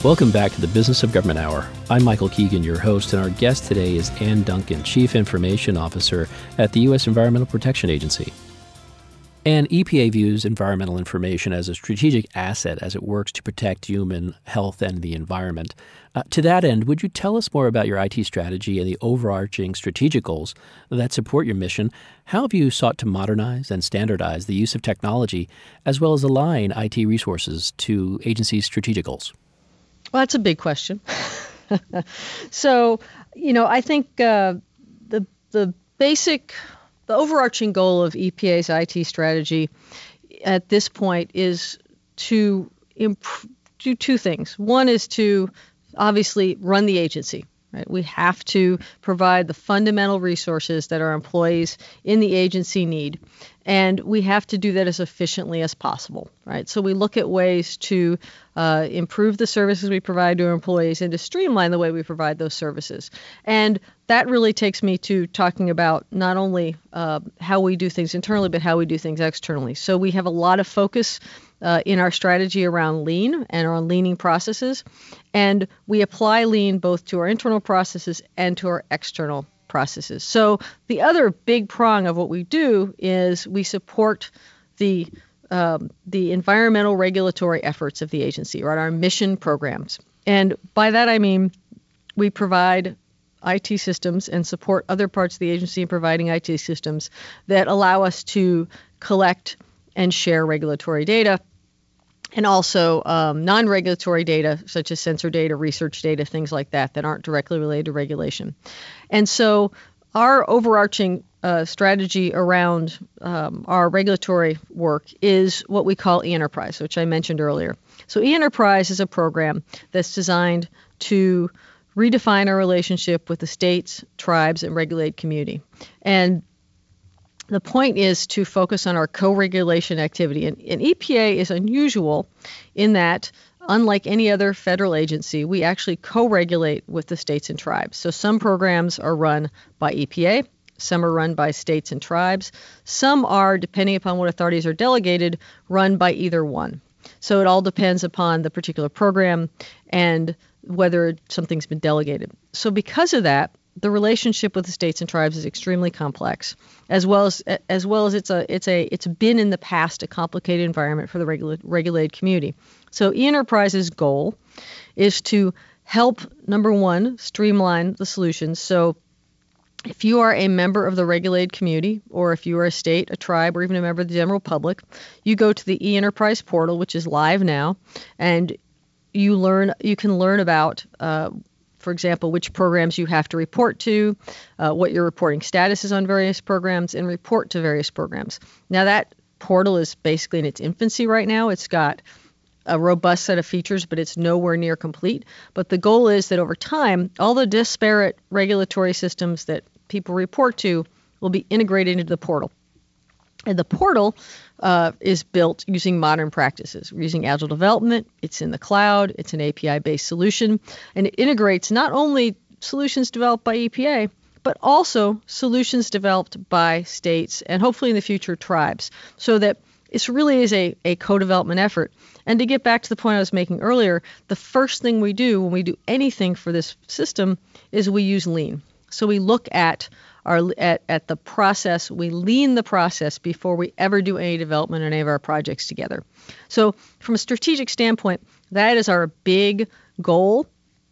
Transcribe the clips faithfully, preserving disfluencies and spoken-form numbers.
Welcome back to the Business of Government Hour. I'm Michael Keegan, your host, and our guest today is Ann Duncan, Chief Information Officer at the U S Environmental Protection Agency. And E P A views environmental information as a strategic asset as it works to protect human health and the environment. Uh, to that end, would you tell us more about your I T strategy and the overarching strategic goals that support your mission? How have you sought to modernize and standardize the use of technology, as well as align I T resources to agencies' strategic goals? Well, that's a big question. So, you know, I think uh, the the basic, the overarching goal of E P A's I T strategy at this point is to imp- do two things. One is to obviously run the agency. Right? We have to provide the fundamental resources that our employees in the agency need, and we have to do that as efficiently as possible. Right? So we look at ways to uh, improve the services we provide to our employees and to streamline the way we provide those services. And that really takes me to talking about not only uh, how we do things internally, but how we do things externally. So we have a lot of focus Uh, in our strategy around lean and on leaning processes. And we apply lean both to our internal processes and to our external processes. So the other big prong of what we do is we support the um, the environmental regulatory efforts of the agency, right? Our mission programs. And by that I mean we provide I T systems and support other parts of the agency in providing I T systems that allow us to collect and share regulatory data, and also um, non-regulatory data, such as sensor data, research data, things like that, that aren't directly related to regulation. And so our overarching uh, strategy around um, our regulatory work is what we call eEnterprise, which I mentioned earlier. So eEnterprise is a program that's designed to redefine our relationship with the states, tribes, and regulated community. And the point is to focus on our co-regulation activity. And, and E P A is unusual in that, unlike any other federal agency, we actually co-regulate with the states and tribes. So some programs are run by E P A, some are run by states and tribes, some are, depending upon what authorities are delegated, run by either one. So it all depends upon the particular program and whether something's been delegated. So because of that, the relationship with the states and tribes is extremely complex, as well as as well as it's a it's a it's been in the past a complicated environment for the regula- regulated community. So eEnterprise's goal is to help, number one, streamline the solutions. So if you are a member of the regulated community, or if you are a state, a tribe, or even a member of the general public, you go to the eEnterprise portal, which is live now, and you learn you can learn about uh, for example, which programs you have to report to, uh, what your reporting status is on various programs, and report to various programs. Now, that portal is basically in its infancy right now. It's got a robust set of features, but it's nowhere near complete. But the goal is that over time, all the disparate regulatory systems that people report to will be integrated into the portal. And the portal uh, is built using modern practices. We're using agile development. It's in the cloud. It's an A P I-based solution. And it integrates not only solutions developed by E P A, but also solutions developed by states and hopefully in the future tribes, so that it really is a, a co-development effort. And to get back to the point I was making earlier, the first thing we do when we do anything for this system is we use lean. So we look at Our, at, at the process, we lean the process before we ever do any development on any of our projects together. So from a strategic standpoint, that is our big goal,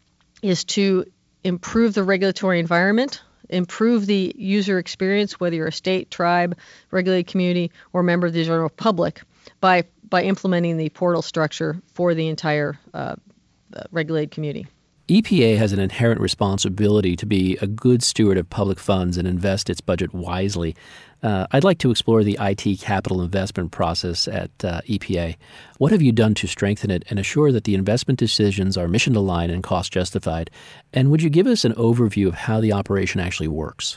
is to improve the regulatory environment, improve the user experience, whether you're a state, tribe, regulated community, or member of the general public, by, by implementing the portal structure for the entire uh, uh, regulated community. E P A has an inherent responsibility to be a good steward of public funds and invest its budget wisely. Uh, I'd like to explore the I T capital investment process at uh, E P A. What have you done to strengthen it and assure that the investment decisions are mission-aligned and cost-justified? And would you give us an overview of how the operation actually works?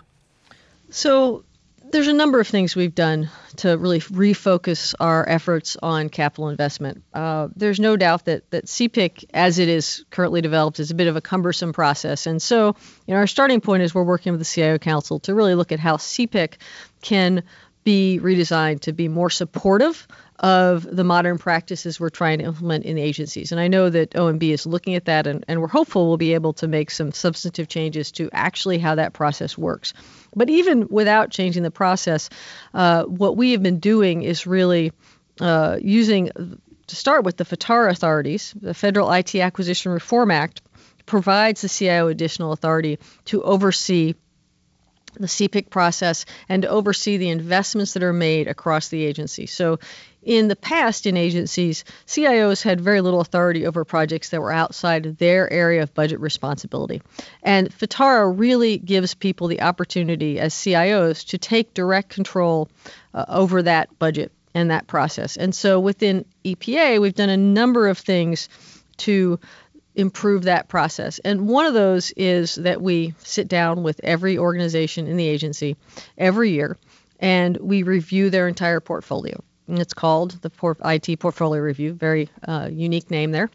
So there's a number of things we've done to really refocus our efforts on capital investment. Uh, there's no doubt that that C P I C, as it is currently developed, is a bit of a cumbersome process. And so, you know, our starting point is we're working with the C I O Council to really look at how C P I C can be redesigned to be more supportive of the modern practices we're trying to implement in the agencies. And I know that O M B is looking at that, and, and we're hopeful we'll be able to make some substantive changes to actually how that process works. But even without changing the process, uh, what we have been doing is really uh, using, to start with, the FITARA authorities. The Federal I T Acquisition Reform Act provides the C I O additional authority to oversee the C P I C process and to oversee the investments that are made across the agency. So in the past, in agencies, C I Os had very little authority over projects that were outside of their area of budget responsibility. And FITARA really gives people the opportunity as C I Os to take direct control uh, over that budget and that process. And so within E P A, we've done a number of things to improve that process. And one of those is that we sit down with every organization in the agency every year, and we review their entire portfolio. And it's called the I T Portfolio Review, very uh, unique name there.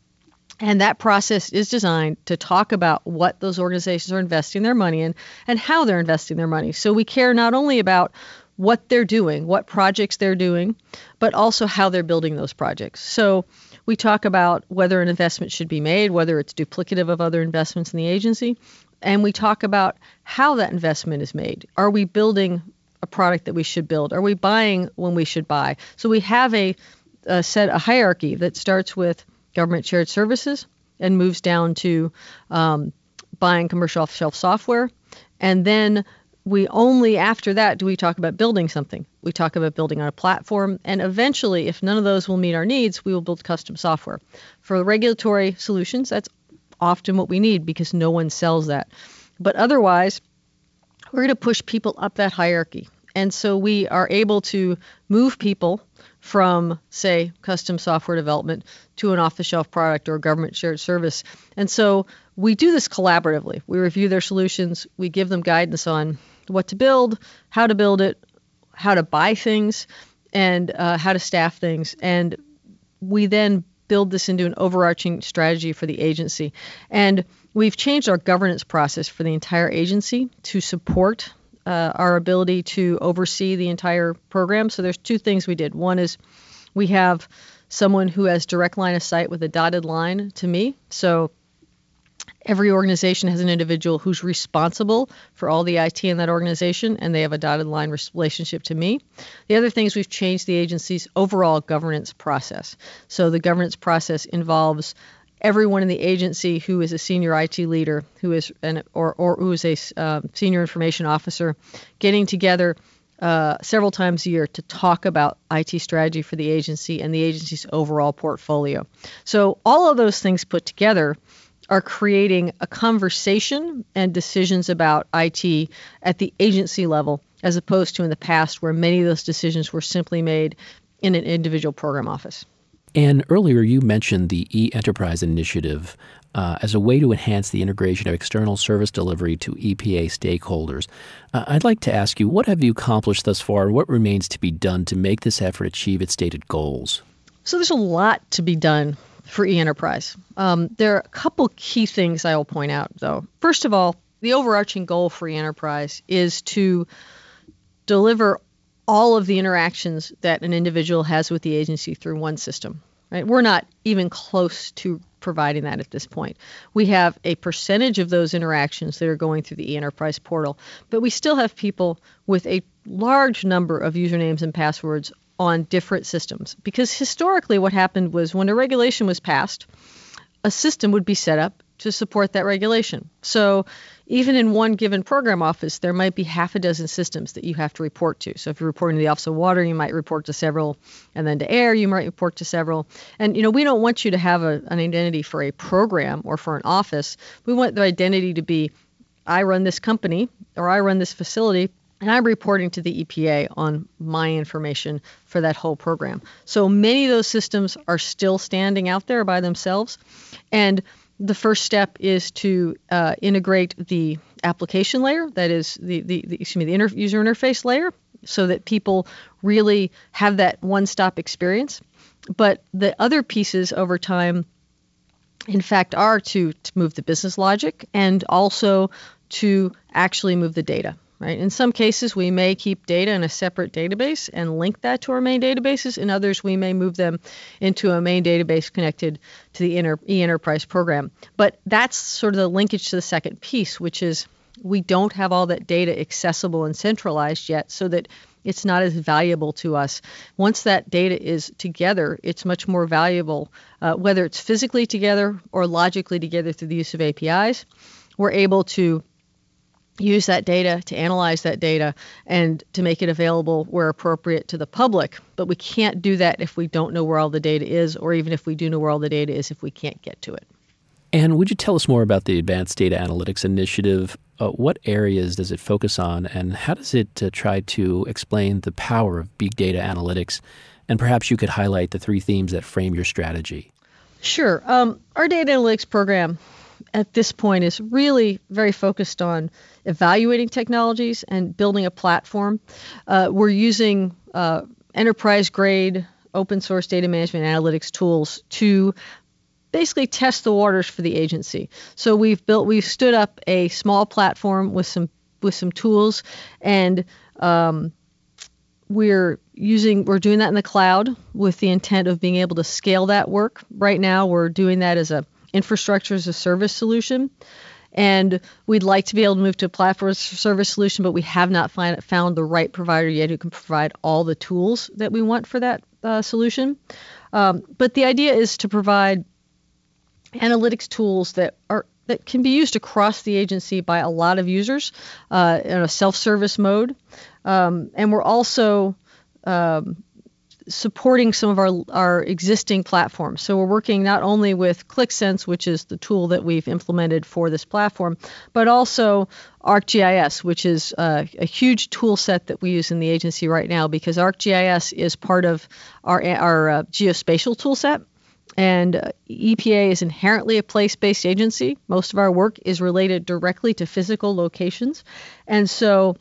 And that process is designed to talk about what those organizations are investing their money in and how they're investing their money. So we care not only about what they're doing, what projects they're doing, but also how they're building those projects. So we talk about whether an investment should be made, whether it's duplicative of other investments in the agency, and we talk about how that investment is made. Are we building a product that we should build? Are we buying when we should buy? So we have a, a set, a hierarchy that starts with government shared services and moves down to um, buying commercial off-the-shelf software, and then we only after that do we talk about building something. We talk about building on a platform, and eventually, if none of those will meet our needs, we will build custom software. For regulatory solutions, that's often what we need because no one sells that. But otherwise, we're going to push people up that hierarchy. And so we are able to move people from, say, custom software development to an off-the-shelf product or a government shared service. And so we do this collaboratively. We review their solutions. We give them guidance on what to build, how to build it, how to buy things, and uh, how to staff things. And we then build this into an overarching strategy for the agency. And we've changed our governance process for the entire agency to support uh, our ability to oversee the entire program. So there's two things we did. One is we have someone who has direct line of sight with a dotted line to me. So every organization has an individual who's responsible for all the I T in that organization, and they have a dotted line relationship to me. The other thing is we've changed the agency's overall governance process. So the governance process involves everyone in the agency who is a senior I T leader, who is an or or who is a uh, senior information officer, getting together uh, several times a year to talk about I T strategy for the agency and the agency's overall portfolio. So all of those things put together are creating a conversation and decisions about I T at the agency level, as opposed to in the past where many of those decisions were simply made in an individual program office. And earlier you mentioned the e-Enterprise initiative uh, as a way to enhance the integration of external service delivery to E P A stakeholders. Uh, I'd like to ask you, what have you accomplished thus far, and what remains to be done to make this effort achieve its stated goals? So there's a lot to be done for e-Enterprise. Um, there are a couple key things I will point out, though. First of all, the overarching goal for e-Enterprise is to deliver all of the interactions that an individual has with the agency through one system. Right? We're not even close to providing that at this point. We have a percentage of those interactions that are going through the e-Enterprise portal, but we still have people with a large number of usernames and passwords on different systems. Because historically what happened was when a regulation was passed, a system would be set up to support that regulation. So even in one given program office, there might be half a dozen systems that you have to report to. So if you're reporting to the Office of Water, you might report to several, and then to Air, you might report to several. And you know, we don't want you to have a, an identity for a program or for an office. We want the identity to be, I run this company or I run this facility, and I'm reporting to the E P A on my information for that whole program. So many of those systems are still standing out there by themselves. And the first step is to uh, integrate the application layer, that is the, the, the excuse me, the inter- user interface layer, so that people really have that one-stop experience. But the other pieces over time, in fact, are to, to move the business logic and also to actually move the data. right? In some cases, we may keep data in a separate database and link that to our main databases. In others, we may move them into a main database connected to the inter- e-enterprise program. But that's sort of the linkage to the second piece, which is we don't have all that data accessible and centralized yet, so that it's not as valuable to us. Once that data is together, it's much more valuable, uh, whether it's physically together or logically together through the use of A P Is. We're able to use that data, to analyze that data, and to make it available where appropriate to the public. But we can't do that if we don't know where all the data is, or even if we do know where all the data is, if we can't get to it. And would you tell us more about the Advanced Data Analytics Initiative? Uh, what areas does it focus on, and how does it uh, try to explain the power of big data analytics? And perhaps you could highlight the three themes that frame your strategy. Sure. Um, our data analytics program at this point is really very focused on evaluating technologies and building a platform. Uh, we're using uh, enterprise-grade open source data management analytics tools to basically test the waters for the agency. So we've built, we've stood up a small platform with some with some tools, and um, we're using we're doing that in the cloud with the intent of being able to scale that work. Right now, we're doing that as a infrastructure as a service solution, and we'd like to be able to move to a platform as a service solution, but we have not find, found the right provider yet who can provide all the tools that we want for that uh, solution. Um, but the idea is to provide analytics tools that are that can be used across the agency by a lot of users uh, in a self-service mode. Um, and we're also um, supporting some of our, our existing platforms. So we're working not only with ClickSense, which is the tool that we've implemented for this platform, but also ArcGIS, which is uh, a huge tool set that we use in the agency right now, because ArcGIS is part of our, our uh, geospatial tool set. And uh, E P A is inherently a place-based agency. Most of our work is related directly to physical locations. And so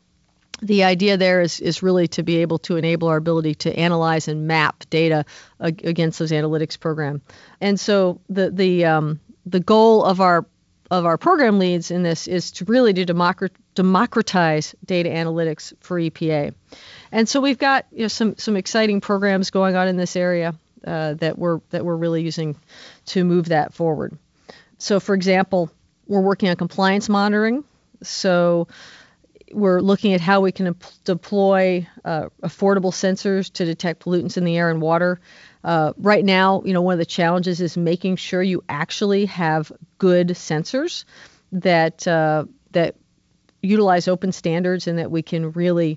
the idea there is, is really to be able to enable our ability to analyze and map data ag- against those analytics program. And so the the um, the goal of our of our program leads in this is to really to democrat- democratize data analytics for E P A. And so we've got you know some some exciting programs going on in this area. Uh, that we're that we're really using to move that forward. So, for example, we're working on compliance monitoring. So we're looking at how we can ap- deploy uh, affordable sensors to detect pollutants in the air and water. Uh, right now, you know, one of the challenges is making sure you actually have good sensors that uh, that utilize open standards and that we can really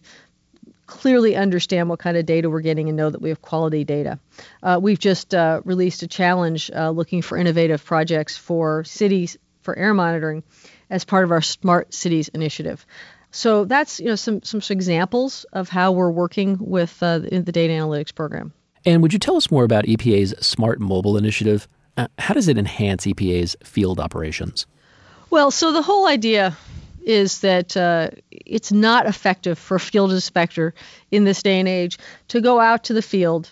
clearly understand what kind of data we're getting and know that we have quality data. Uh, we've just uh, released a challenge uh, looking for innovative projects for cities for air monitoring as part of our Smart Cities initiative. So that's you know some some examples of how we're working with uh, the, the data analytics program. And would you tell us more about E P A's Smart Mobile initiative? Uh, how does it enhance E P A's field operations? Well, so the whole idea is that uh, it's not effective for a field inspector in this day and age to go out to the field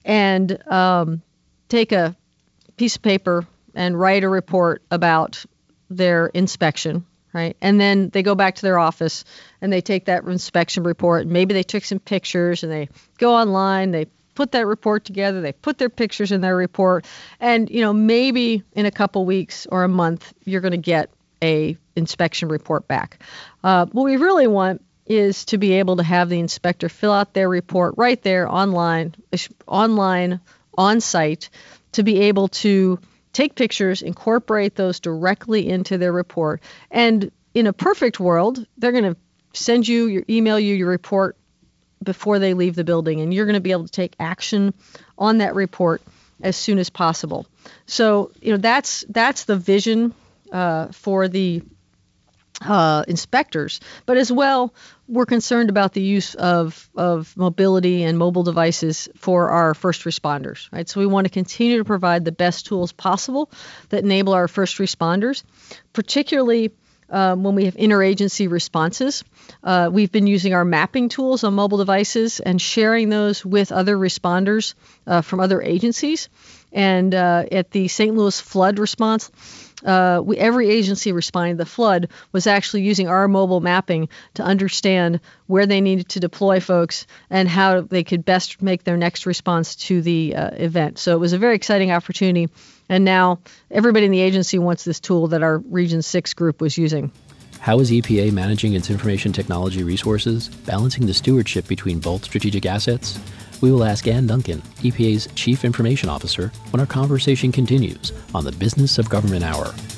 and um, take a piece of paper and write a report about their inspection, right? And then they go back to their office and they take that inspection report, and maybe they took some pictures and they go online, they put that report together, they put their pictures in their report, and you know maybe in a couple weeks or a month you're going to get a inspection report back. Uh, what we really want is to be able to have the inspector fill out their report right there online, online, on site, to be able to take pictures, incorporate those directly into their report. And in a perfect world, they're going to send you, your, email you your report before they leave the building, and you're going to be able to take action on that report as soon as possible. So, you know, that's that's the vision Uh, for the uh, inspectors, but as well, we're concerned about the use of of mobility and mobile devices for our first responders, right? So we want to continue to provide the best tools possible that enable our first responders, particularly um, when we have interagency responses. Uh, we've been using our mapping tools on mobile devices and sharing those with other responders uh, from other agencies. And uh, at the Saint Louis flood response, uh, we, every agency responding to the flood was actually using our mobile mapping to understand where they needed to deploy folks and how they could best make their next response to the uh, event. So it was a very exciting opportunity. And now everybody in the agency wants this tool that our Region six group was using. How is E P A managing its information technology resources, balancing the stewardship between both strategic assets? We will ask Ann Duncan, E P A's Chief Information Officer, when our conversation continues on the Business of Government Hour.